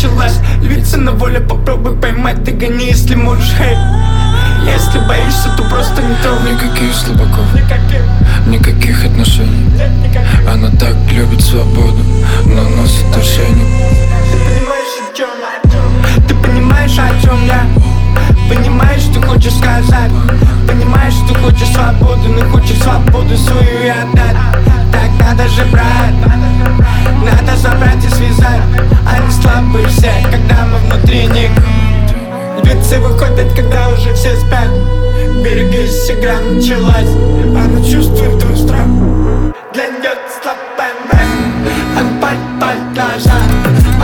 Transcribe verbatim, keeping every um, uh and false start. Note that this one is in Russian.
началась. Львица на воле, попробуй поймать, догони, если можешь, хей. Если боишься, то просто не трогай. Никаких слабаков, никаких отношений. Она так любит свободу, но носит ошейник. Ты понимаешь, о чем я? Ты понимаешь, о чем я? Понимаешь, что хочешь сказать? Понимаешь, что хочешь свободу, но хочешь свободу свою и отдать. Так надо же брать, надо забрать и связать. Они слабые все, когда мы внутри них. Львицы выходят, когда уже все спят. Берегись, игра началась. Она чувствует твой страх. Для нее ты слабая, она пальпать должна.